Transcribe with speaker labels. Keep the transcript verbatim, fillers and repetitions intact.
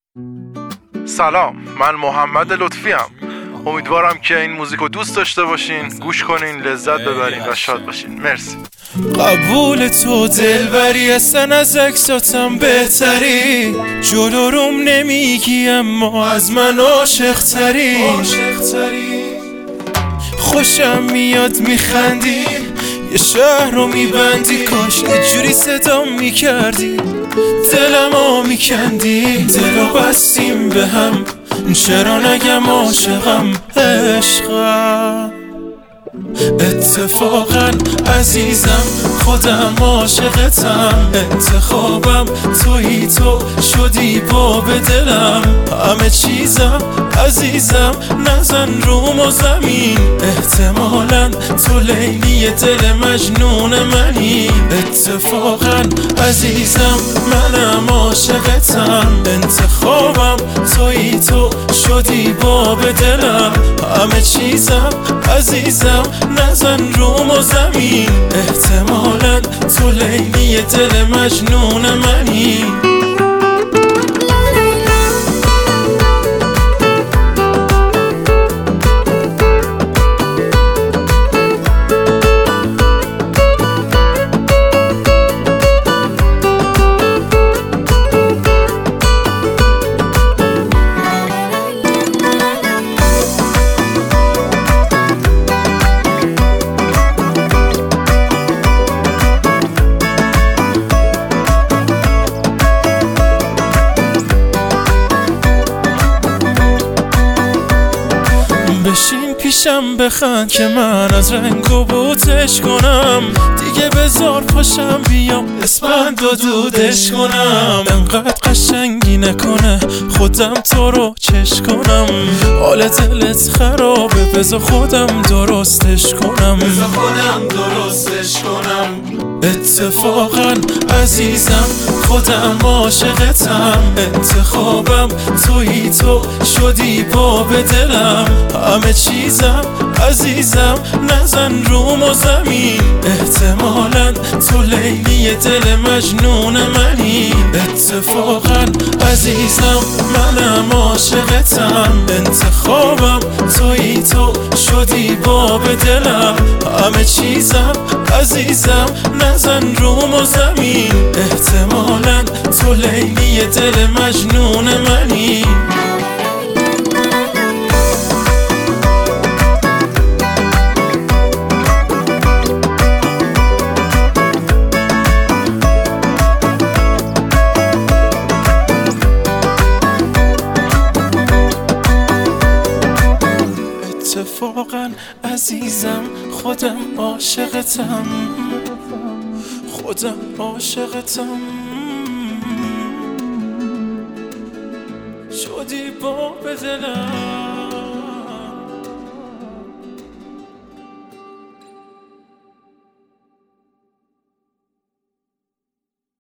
Speaker 1: سلام، من محمد لطفی ام. امیدوارم که این موزیک رو دوست داشته باشین، گوش کنین، لذت ببرین و شاد باشین. مرسی.
Speaker 2: قبول تو دلبری اصلا از اکساتم بهتری، جلو روم نمیگی اما از من عاشق تری. خوشم میاد میخندی، یه شهر رو میبندی، کاش یه جوری صدام میکردی، دلمو میکندی. دلو بستیم به هم، چرا نگم عاشقم عشقم. اتفاقا عزیزم خودم عاشقتم، انتخابم تویی، تو شدی باب دلم. همه چیزم عزیزم نزن روم و زمین، احتمالاً تو لیلی دل مجنون منی. اتفاقا عزیزم منم عاشقتم، انتخابم تویی، تو شدی باب دلم. همه چیزم عزیزم نزن روم و زمین، احتمالاً تو لیلی دل مجنون منی. بشین پیشم بخند که من از رنگ و بوتش کنم، دیگه بذار پاشم بیام اسپند و دودش کنم. انقدر قشنگی نکنه خودم تو رو چش کنم، حال دلت خرابه بذار خودم درستش کنم، بذار خودم درستش کنم. اتفاقا عزیزم خودم عاشقتم، انتخابم تویی، تو شدی باب دلم. همه چیزم عزیزم نزن روم و زمین، احتمالاً تو لیلی دل مجنون منی. اتفاقا عزیزم منم عاشقتم، انتخابم تویی، تو شدی باب دلم. همه چیزم عزیزم نزن روم و زمین، احتمالاً تو لیلی دل مجنون منی. اتفاقا عزیزم خودم عاشقتم، خودم عاشقتم، شدی باب دلم.